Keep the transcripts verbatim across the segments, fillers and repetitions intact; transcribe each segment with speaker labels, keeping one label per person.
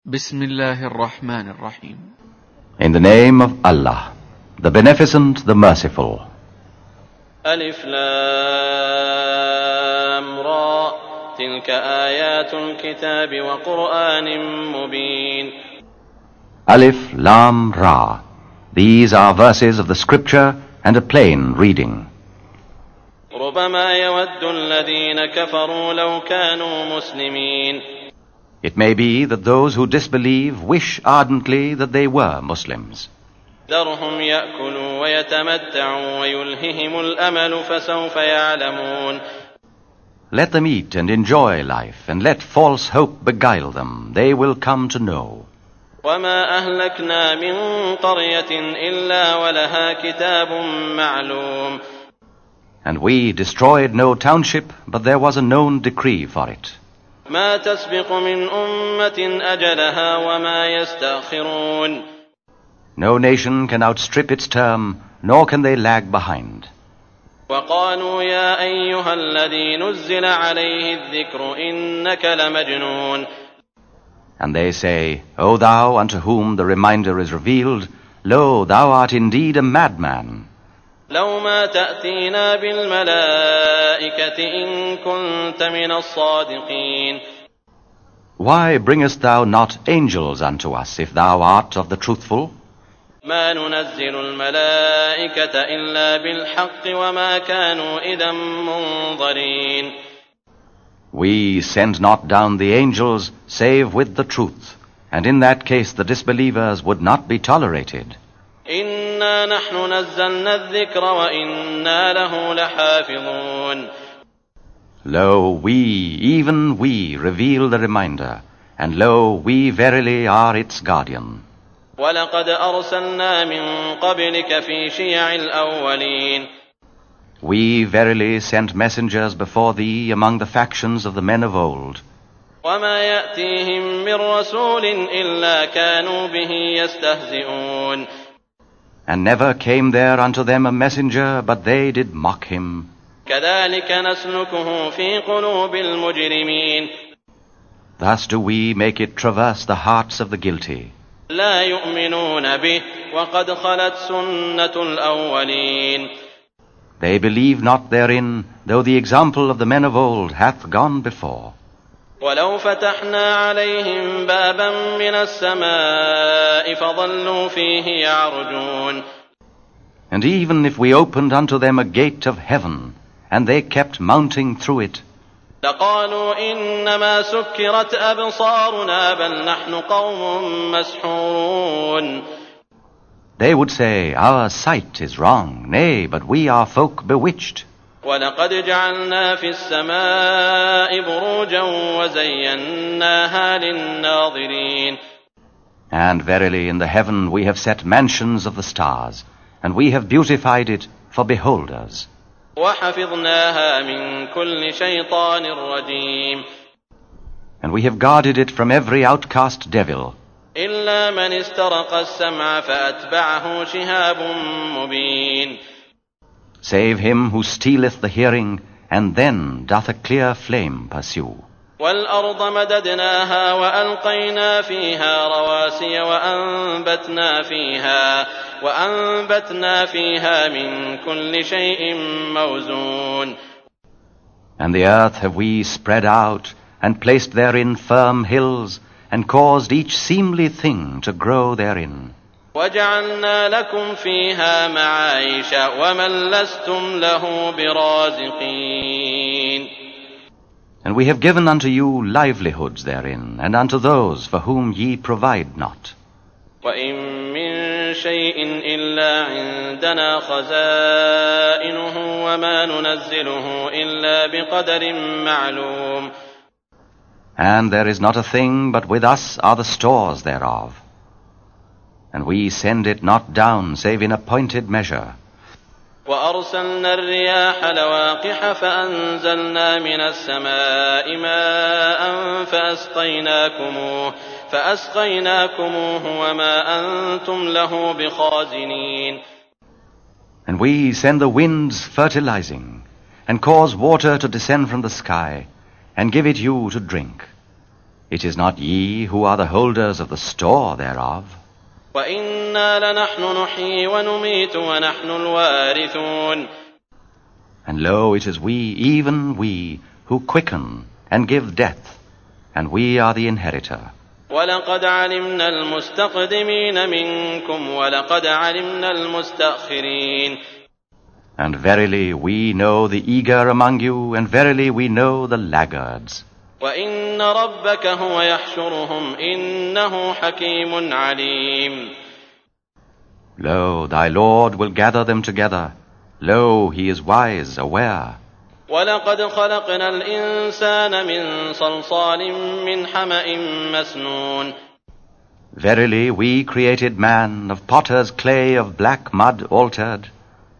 Speaker 1: Bismillahir Rahmanir Rahim.
Speaker 2: In the name of Allah, the Beneficent, the Merciful.
Speaker 3: Alif Lam Ra. Tilka ayatul kitab wa Qur'anin mubin.
Speaker 2: Alif Lam Ra. These are verses of the scripture and a plain reading.
Speaker 3: ربما يود الذين كفروا لو كانوا مسلمين.
Speaker 2: It may be that those who disbelieve wish ardently that they were Muslims.
Speaker 3: ذرهم يأكلوا ويتمتعوا ويلههم الأمل فسوف يعلمون.
Speaker 2: Let them eat and enjoy life, and let false hope beguile them. They will come to know.
Speaker 3: وما أهلكنا من قرية إلا ولها كتاب معلوم.
Speaker 2: And we destroyed no township, but there was a known decree for it.
Speaker 3: ما تسبق من أمة أجلها وما يستأخرون.
Speaker 2: No nation can outstrip its term, nor can they lag behind.
Speaker 3: وقالوا يا أيها الذي نزل عليه الذكر إنك لمجنون.
Speaker 2: And they say, O thou unto whom the reminder is revealed, lo, thou art indeed a madman.
Speaker 3: لو ما تأتينا بالملائكة إن كنت من الصادقين.
Speaker 2: Why bringest thou not angels unto us, if thou art of the truthful?
Speaker 3: ما ننزل الملائكة إلا بالحق وما كانوا إذا منظرين.
Speaker 2: We send not down the angels, save with the truth, and in that case the disbelievers would not be tolerated.
Speaker 3: إنا نحن نزلنا الذكر وإنا له لحافظون.
Speaker 2: Lo, we, even we, reveal the reminder, and lo, we verily are its guardian.
Speaker 3: ولقد أرسلنا من قبلك في شيع الأولين.
Speaker 2: We verily sent messengers before thee among the factions of the men of old.
Speaker 3: وما يأتيهم من رسول إلا كانوا به يستهزئون.
Speaker 2: And never came there unto them a messenger, but they did mock him.
Speaker 3: كذلك نسلكه في قلوب المجرمين.
Speaker 2: Thus do we make it traverse the hearts of the guilty.
Speaker 3: لا يؤمنون به وقد خلت سنة الأولين.
Speaker 2: They believe not therein, though the example of the men of old hath gone before.
Speaker 3: ولو فتحنا عليهم بابا من السماء فظلوا فيه يعرجون.
Speaker 2: And even if we opened unto them a gate of heaven, and they kept mounting through it,
Speaker 3: لقالوا إنما سكرت أبصارنا بل نحن قوم مسحورون.
Speaker 2: they would say, Our sight is wrong, nay, but we are folk bewitched.
Speaker 3: ولقد جعلنا في السماء بروجا وزيناها للناظرين.
Speaker 2: And verily in the heaven we have set mansions of the stars, and we have beautified it for beholders.
Speaker 3: وحفظناها من كل شيطان رجيم.
Speaker 2: And we have guarded it from every outcast devil.
Speaker 3: إلا من استرق السمع فأتبعه شهاب مبين.
Speaker 2: Save him who stealeth the hearing, and then doth a clear flame pursue.
Speaker 3: والأرض مددناها وألقينا فيها رواسي وأنبتنا فيها وأنبتنا فيها من كل شيء موزون.
Speaker 2: And the earth have we spread out, and placed therein firm hills, and caused each seemly thing to grow therein.
Speaker 3: وجعلنا لكم فيها معايش ومن لستم له برازقين.
Speaker 2: And we have given unto you livelihoods therein, and unto those for whom ye provide not.
Speaker 3: وإن من شيء إلا عندنا خزائنه وما ننزله إلا بقدر معلوم.
Speaker 2: And there is not a thing but with us are the stores thereof. And we send it not down save in appointed measure.
Speaker 3: وأرسلنا الرياح لواقح فأنزلنا من السماء ماء فأسقيناكموه فأسقيناكموه وما أنتم له بخازنين.
Speaker 2: And we send the winds fertilizing, and cause water to descend from the sky, and give it you to drink. It is not ye who are the holders of the store thereof.
Speaker 3: وَإِنَّا لَنَحْنُ نُحْيِي وَنُمِيتُ وَنَحْنُ الْوَارِثُونَ.
Speaker 2: And lo, it is we, even we, who quicken and give death, and we are the inheritor.
Speaker 3: وَلَقَدْ عَلِمْنَا الْمُسْتَقْدِمِينَ مِنْكُمْ وَلَقَدْ عَلِمْنَا الْمُسْتَأْخِرِينَ.
Speaker 2: And verily we know the eager among you, and verily we know the laggards.
Speaker 3: وَإِنَّ رَبَّكَ هُوَ يَحْشُرُهُمْ إِنَّهُ حَكِيمٌ عَلِيمٌ.
Speaker 2: Lo, thy Lord will gather them together. Lo, he is wise, aware.
Speaker 3: وَلَقَدْ خَلَقْنَا الْإِنسَانَ مِنْ صَلْصَالٍ مِّنْ حَمَإٍ مَّسْنُونٍ.
Speaker 2: Verily we created man of potter's clay of black mud altered.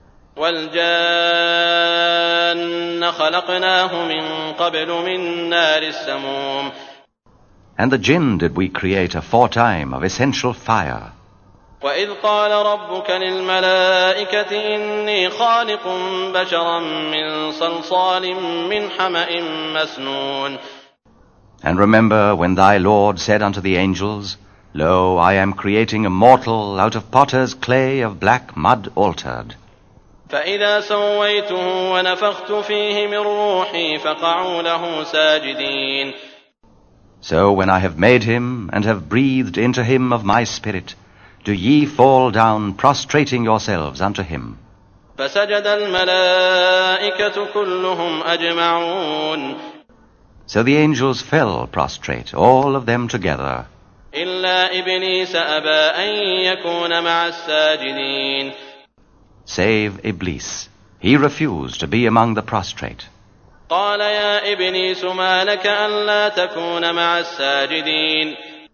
Speaker 3: وَالْجَانَّ خَلَقْنَاهُ مِنْ قَبْلُ مِنْ نَارِ السَّمُومِ.
Speaker 2: And the jinn did we create aforetime of essential fire.
Speaker 3: وَإِذْ قَالَ رَبُّكَ لِلْمَلَائِكَةِ إِنِّي خَالِقٌ بَشَرًا مِّن صَلْصَالٍ مِّنْ حَمَإٍ مَّسْنُونٍ.
Speaker 2: And remember when thy Lord said unto the angels, Lo, I am creating a mortal out of potter's clay of black mud altered.
Speaker 3: فَإِذَا سَوَّيْتُهُ وَنَفَخْتُ فِيهِ مِنْ رُوحِي فَقَعُوا لَهُ سَاجِدِينَ.
Speaker 2: So when I have made him and have breathed into him of my spirit, do ye fall down prostrating yourselves unto him.
Speaker 3: فَسَجَدَ الْمَلَائِكَةُ كُلُّهُمْ أَجْمَعُونَ.
Speaker 2: So the angels fell prostrate, all of them together.
Speaker 3: إِلَّا إِبْلِيسَ أَبَى أَن يَكُونَ مَعَ السَّاجِدِينَ.
Speaker 2: Save Iblis. He refused to be among the prostrate.
Speaker 3: قَالَ يَا إِبْلِيسُ مَا لَكَ أَلَّا تَكُونَ مَعَ السَّاجِدِينَ.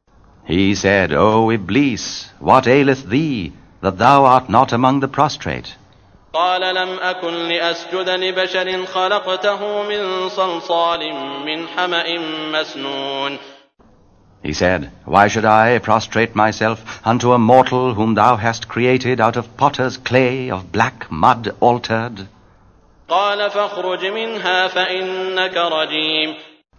Speaker 2: He said, O Iblis, what aileth thee, that thou art not among the prostrate?
Speaker 3: قَالَ لَمْ أَكُنْ لِأَسْجُدَ لِبَشَرٍ خَلَقْتَهُ مِنْ صَلْصَالٍ مِّنْ حَمَإٍ مَّسْنُونٍ.
Speaker 2: He said, Why should I prostrate myself unto a mortal whom thou hast created out of potter's clay of black mud altered?
Speaker 3: قَالَ فَاخْرُجْ مِنْهَا فَإِنَّكَ رَجِيمٌ.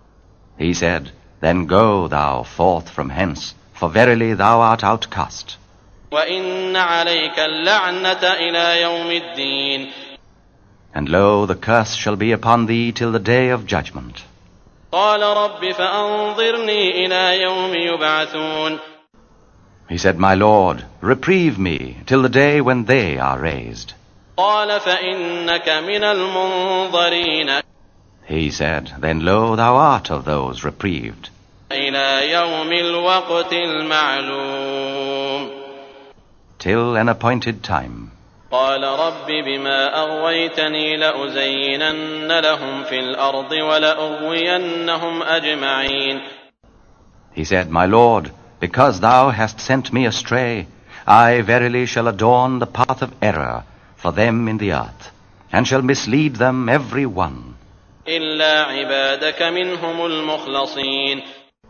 Speaker 2: He said, Then go thou forth from hence, for verily thou art outcast.
Speaker 3: وَإِنَّ عَلَيْكَ اللَّعْنَةَ إِلَى يَوْمِ الدِّينِ.
Speaker 2: And lo, the curse shall be upon thee till the day of judgment.
Speaker 3: قَالَ رَبِّ فَأَنظِرْنِي إِلَى يَوْمِ يُبْعَثُونَ.
Speaker 2: He said, My Lord, reprieve me till the day when they are raised.
Speaker 3: قَالَ فَإِنَّكَ مِنَ الْمُنظَرِينَ.
Speaker 2: He said, Then lo, thou art of those reprieved.
Speaker 3: إِلَى يَوْمِ الْوَقْتِ الْمَعْلُومِ.
Speaker 2: Till an appointed time.
Speaker 3: قَالَ رَبِّ بِمَا أَغْوَيْتَنِي لَأُزَيِّنَنَّ لَهُمْ فِي الْأَرْضِ وَلَأُغْوِيَنَّهُمْ أَجْمَعِينَ.
Speaker 2: He said, My Lord, because thou hast sent me astray, I verily shall adorn the path of error for them in the earth, and shall mislead them every one.
Speaker 3: إِلَّا عِبَادَكَ مِنْهُمُ الْمُخْلَصِينَ.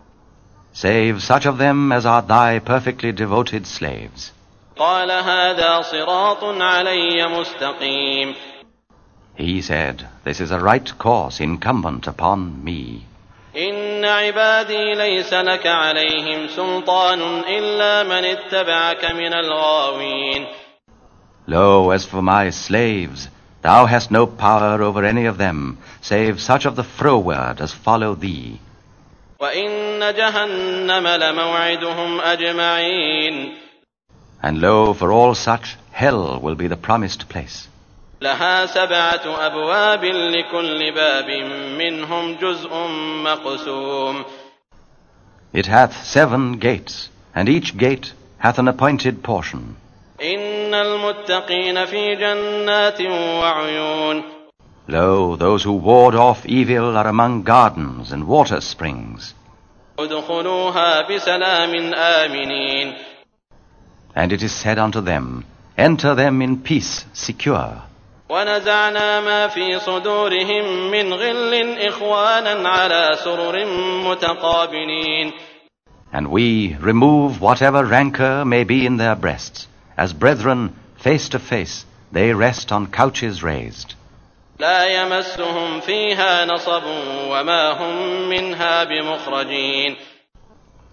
Speaker 2: Save such of them as are thy perfectly devoted slaves.
Speaker 3: قَالَ هَذَا صِرَاطٌ عَلَيَّ مُسْتَقِيمٌ.
Speaker 2: He said, This is a right course incumbent upon me.
Speaker 3: إِنَّ عِبَادِي لَيْسَ لَكَ عَلَيْهِمْ سُلْطَانٌ إِلَّا مَنِ اتَّبَعَكَ مِنَ الْغَاوِينَ.
Speaker 2: Lo, as for my slaves, thou hast no power over any of them, save such of the froward as follow thee.
Speaker 3: وَإِنَّ جَهَنَّمَ لَمَوْعِدُهُمْ أَجْمَعِينَ.
Speaker 2: And lo, for all such, hell will be the promised place.
Speaker 3: لَهَا سَبْعَةُ أَبْوَابٍ لِكُلِّ بَابٍ مِّنْهُمْ جُزْءٌ مَّقْسُومٌ.
Speaker 2: It hath seven gates, and each gate hath an appointed portion.
Speaker 3: إِنَّ الْمُتَّقِينَ فِي جَنَّاتٍ وَعُيُونٍ.
Speaker 2: Lo, those who ward off evil are among gardens and water springs.
Speaker 3: ادْخُلُوهَا بِسَلَامٍ آمِنِينَ.
Speaker 2: And it is said unto them, Enter them in peace, secure.
Speaker 3: وَنَزَعْنَا مَا فِي صُدُورِهِم مِّنْ غِلٍّ إِخْوَانًا عَلَى سُرُرٍ مُّتَقَابِلِينَ.
Speaker 2: And we remove whatever rancor may be in their breasts. As brethren, face to face, they rest on couches raised.
Speaker 3: لَا يَمَسُّهُمْ فِيهَا نَصَبٌ وَمَا هُم مِّنْهَا بِمُخْرَجِينَ.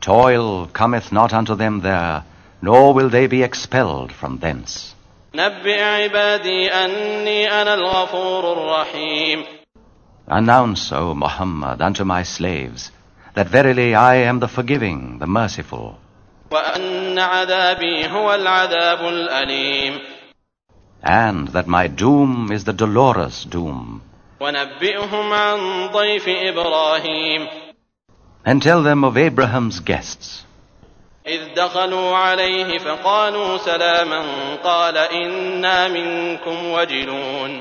Speaker 2: Toil cometh not unto them there, nor will they be expelled from thence.
Speaker 3: نبئ عبادي أني أنا الغفور الرحيم.
Speaker 2: Announce, O Muhammad, unto my slaves, that verily I am the forgiving, the merciful.
Speaker 3: وأن عذابي هو العذاب الأليم.
Speaker 2: And that my doom is the dolorous doom.
Speaker 3: ونبئهم عن ضيف إبراهيم.
Speaker 2: And tell them of Abraham's guests.
Speaker 3: إذ دخلوا عليه فقالوا سلاما قال إنا منكم وجلون.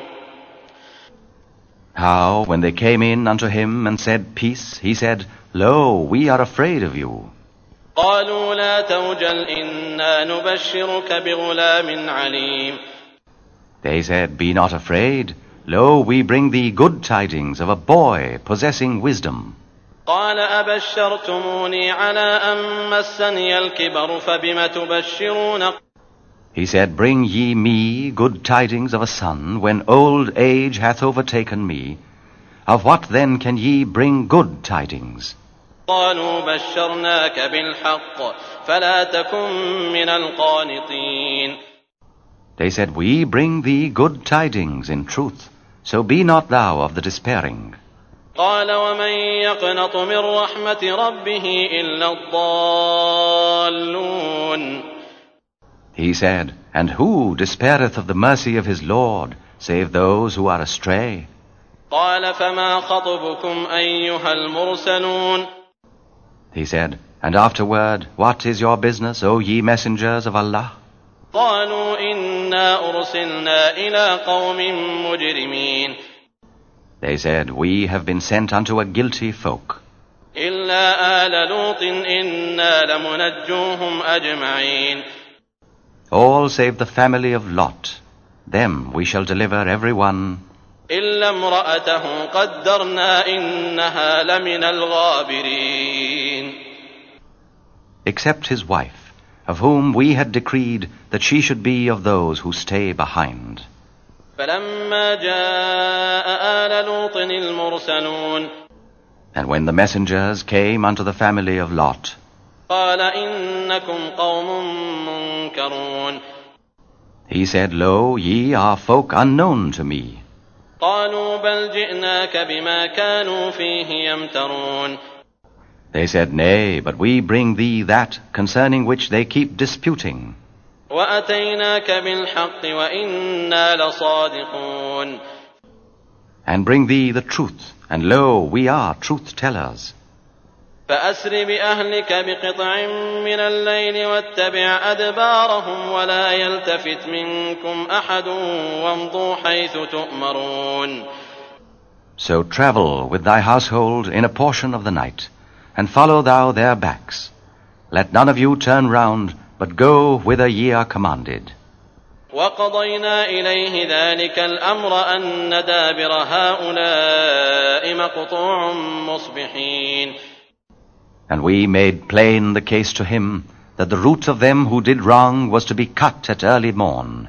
Speaker 2: How, when they came in unto him and said peace, he said, Lo, we are afraid of you.
Speaker 3: قالوا لا توجل إنا نبشرك بغلام عليم.
Speaker 2: They said, Be not afraid. Lo, we bring thee good tidings of a boy possessing wisdom.
Speaker 3: قال أبشرتموني على أن مسني الكبر فبم تبشرون.
Speaker 2: He said, Bring ye me good tidings of a son, when old age hath overtaken me. Of what then can ye bring good tidings?
Speaker 3: قالوا بشرناك بالحق فلا تكن من القانطين.
Speaker 2: They said, We bring thee good tidings in truth, so be not thou of the despairing.
Speaker 3: قال ومن يقنط من رحمة ربه إلا الضالون.
Speaker 2: He said, And who despaireth of the mercy of his Lord, save those who are astray?
Speaker 3: قال فما خطبكم أيها المرسلون.
Speaker 2: He said, And afterward, what is your business, O ye messengers of Allah?
Speaker 3: قالوا إنا أرسلنا إلى قوم مجرمين.
Speaker 2: They said, We have been sent unto a guilty folk.
Speaker 3: إلا آل لوط إنا لمنجوهم أجمعين.
Speaker 2: All save the family of Lot. Them we shall deliver every one.
Speaker 3: إلا امرأته قدرنا إنها لمن الغابرين.
Speaker 2: Except his wife, of whom we had decreed that she should be of those who stay behind.
Speaker 3: فلما جاء آل لوط المرسلون.
Speaker 2: And when the messengers came unto the family of Lot,
Speaker 3: قال إنكم قوم منكرون.
Speaker 2: he said, Lo, ye are folk unknown to me.
Speaker 3: قالوا بل جئناك بما كانوا فيه يمترون.
Speaker 2: They said, Nay, but we bring thee that concerning which they keep disputing.
Speaker 3: وأتيناك بالحق وإنا لصادقون.
Speaker 2: And bring thee the truth, and lo, we are truth-tellers.
Speaker 3: فأسر بأهلك بقطع من الليل واتبع أدبارهم ولا يلتفت منكم أحد وامضوا حيث تؤمرون.
Speaker 2: So travel with thy household in a portion of the night, and follow thou their backs. Let none of you turn round, but go whither ye are commanded.
Speaker 3: وقضينا إليه ذلك الأمر أن دابر هؤلاء مقطوع مصبحين.
Speaker 2: And we made plain the case to him that the root of them who did wrong was to be cut at early morn.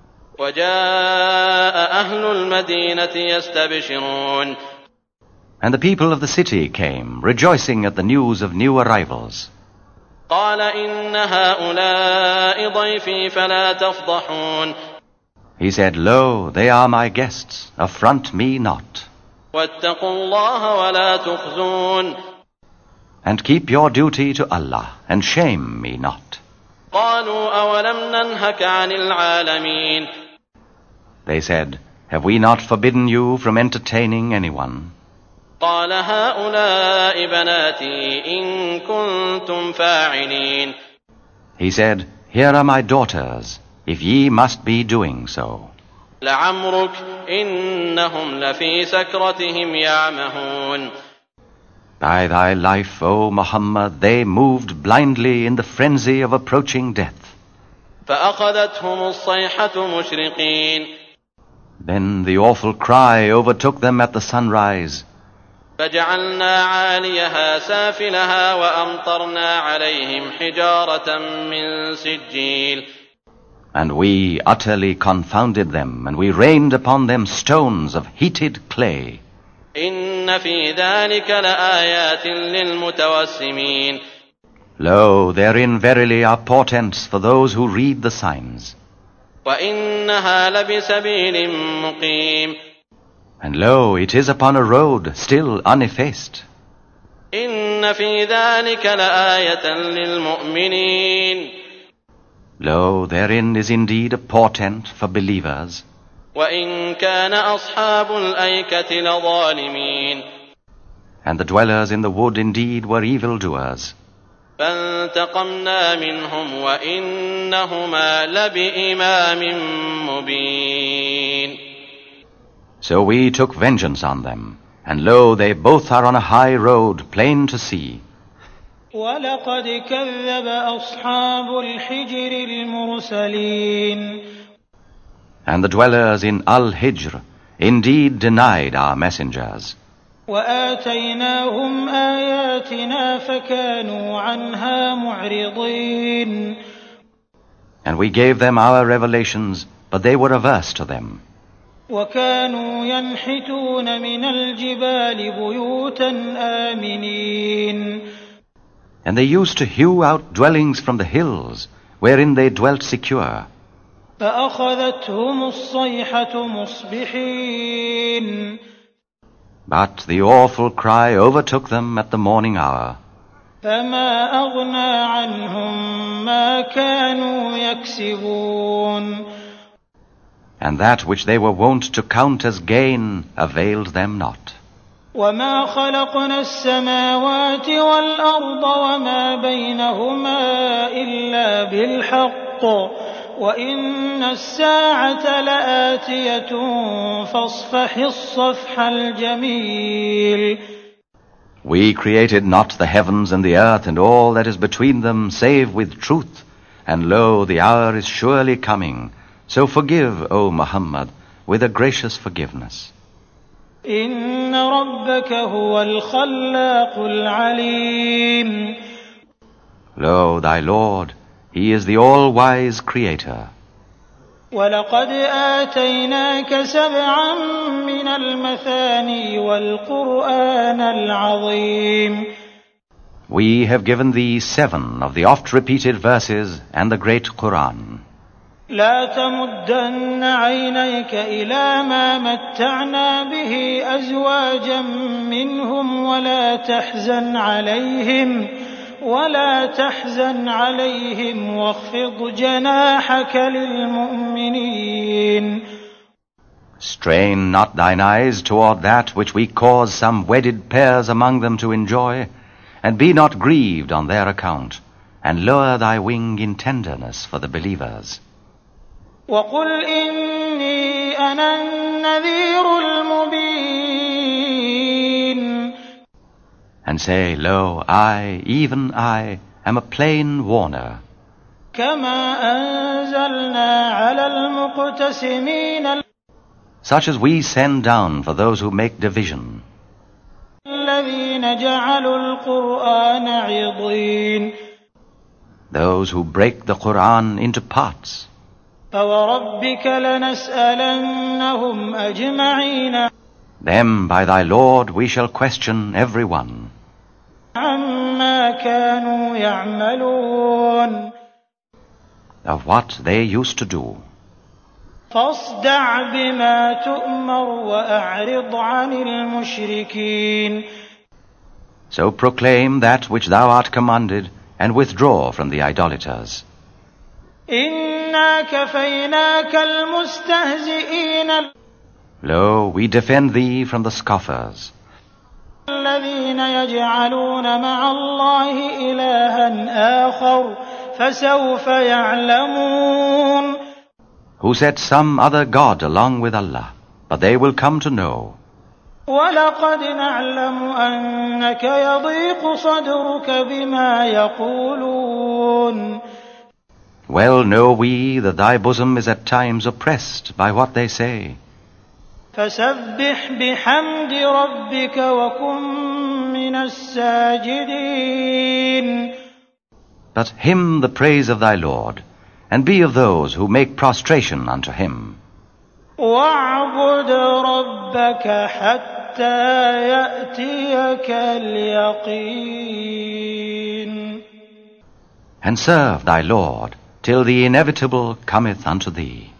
Speaker 3: وجاء أهل المدينة يستبشرون.
Speaker 2: And the people of the city came, rejoicing at the news of new arrivals.
Speaker 3: قال إن هؤلاء ضيفي فلا تفضحون.
Speaker 2: He said, Lo, they are my guests, affront me not.
Speaker 3: واتقوا الله ولا تخزون.
Speaker 2: And keep your duty to Allah, and shame me not.
Speaker 3: قالوا أولم ننهك عن العالمين.
Speaker 2: They said, Have we not forbidden you from entertaining anyone?
Speaker 3: قال هؤلاء بناتي إن كنتم فاعلين.
Speaker 2: He said, Here are my daughters, if ye must be doing so.
Speaker 3: لعمرك إنهم لفي سكرتهم يعمهون.
Speaker 2: By thy life, O Muhammad, they moved blindly in the frenzy of approaching death.
Speaker 3: فأخذتهم الصيحة مشرقين.
Speaker 2: Then the awful cry overtook them at the sunrise.
Speaker 3: فجعلنا عاليها سافلها وأمطرنا عليهم حجارة من سجيل.
Speaker 2: And we utterly confounded them, and we rained upon them stones of heated clay.
Speaker 3: إن في ذلك لآيات للمتوسمين.
Speaker 2: Lo, therein verily are portents for those who read the signs.
Speaker 3: وَإِنَّهَا لَبِسَبِيلٍ مُقِيمٍ.
Speaker 2: And lo, it is upon a road still uneffaced.
Speaker 3: إِنَّ فِي ذَلِكَ لَآيَةً لِلْمُؤْمِنِينَ.
Speaker 2: Lo, therein is indeed a portent for believers.
Speaker 3: وَإِن كَانَ أَصْحَابُ الْأَيْكَةِ لَظَالِمِينَ.
Speaker 2: And the dwellers in the wood indeed were evildoers.
Speaker 3: فَانْتَقَمْنَا مِنْهُمْ وَإِنَّهُمَا لَبِإِمَامٍ مُبِينٍ.
Speaker 2: So we took vengeance on them, and lo, they both are on a high road, plain to see.
Speaker 4: وَلَقَدْ كَذَّبَ أَصْحَابُ الْحِجْرِ الْمُرْسَلِينَ.
Speaker 2: And the dwellers in Al-Hijr indeed denied our messengers.
Speaker 4: وَآتَيْنَاهُمْ آيَاتِنَا فَكَانُوا عَنْهَا مُعْرِضِينَ.
Speaker 2: And we gave them our revelations, but they were averse to them.
Speaker 4: وَكَانُوا يَنْحِتُونَ مِنَ الْجِبَالِ بُيُوتًا آمِنِينَ.
Speaker 2: And they used to hew out dwellings from the hills, wherein they dwelt secure.
Speaker 4: فَأَخَذَتْهُمُ الصَّيْحَةُ مُصْبِحِينَ.
Speaker 2: But the awful cry overtook them at the morning hour.
Speaker 4: فَمَا أَغْنَى عَنْهُمْ مَا كَانُوا يَكْسِبُونَ.
Speaker 2: And that which they were wont to count as gain availed them not.
Speaker 4: وَمَا خَلَقْنَا السَّمَاوَاتِ وَالْأَرْضَ وَمَا بَيْنَهُمَا إِلَّا بِالْحَقِّ وَإِنَّ السَّاعَةَ لَآتِيَةٌ فَاصْفَحِ الصَّفْحَ الْجَمِيلَ.
Speaker 2: We created not the heavens and the earth and all that is between them, save with truth. And lo, the hour is surely coming. So forgive, O Muhammad, with a gracious forgiveness.
Speaker 4: إِنَّ رَبَّكَ هُوَ الْخَلَّاقُ الْعَلِيمُ.
Speaker 2: Lo, thy Lord, He is the all-wise Creator.
Speaker 4: وَلَقَدْ آتَيْنَاكَ سَبْعًا مِنَ الْمَثَانِي وَالْقُرْآنَ الْعَظِيمَ.
Speaker 2: We have given thee seven of the oft-repeated verses and the great Quran.
Speaker 4: لا تمدن عينيك إلى ما متعنا به أزواجا منهم ولا تحزن عليهم ولا تحزن عليهم واخفض جناحك للمؤمنين.
Speaker 2: Strain not thine eyes toward that which we cause some wedded pairs among them to enjoy, and be not grieved on their account, and lower thy wing in tenderness for the believers.
Speaker 4: وَقُلْ إِنِّي أَنَا النَّذِيرُ الْمُبِينُ.
Speaker 2: And say, Lo, I, even I, am a plain warner.
Speaker 4: كَمَا أَنزَلْنَا عَلَى الْمُقْتَسِمِينَ.
Speaker 2: Such as we send down for those who make division.
Speaker 4: الَّذِينَ جَعَلُوا الْقُرْآنَ عِضِينَ.
Speaker 2: Those who break the Quran into parts.
Speaker 4: فَوَرَبِّكَ لَنَسْأَلَنَّهُمْ أَجْمَعِينَ.
Speaker 2: Them by thy Lord we shall question every one.
Speaker 4: عَمَّا كَانُوا يَعْمَلُونَ.
Speaker 2: Of what they used to do.
Speaker 4: فَاصْدَعْ بِمَا تُؤْمَرُ وَأَعْرِضْ عَنِ الْمُشْرِكِينَ.
Speaker 2: So proclaim that which thou art commanded, and withdraw from the idolaters.
Speaker 4: إِنَّا كَفَيْنَاكَ الْمُسْتَهْزِئِينَ.
Speaker 2: Lo, we defend thee from the scoffers.
Speaker 4: الَّذِينَ يَجْعَلُونَ مَعَ اللَّهِ إِلَٰهًا آخَرَ فَسَوْفَ يَعْلَمُونَ.
Speaker 2: Who set some other God along with Allah, but they will come to know.
Speaker 4: وَلَقَدْ نَعْلَمُ أَنَّكَ يَضِيقُ صَدْرُكَ بِمَا يَقُولُونَ.
Speaker 2: Well know we that thy bosom is at times oppressed by what they say.
Speaker 4: فَسَبِّحْ بِحَمْدِ رَبِّكَ وَكُن مِّنَ السَّاجِدِينَ.
Speaker 2: But hymn the praise of thy Lord, and be of those who make prostration unto him.
Speaker 4: وَاعْبُدْ رَبَّكَ حَتَّى يَأْتِيَكَ الْيَقِينُ.
Speaker 2: and serve thy Lord till the inevitable cometh unto thee.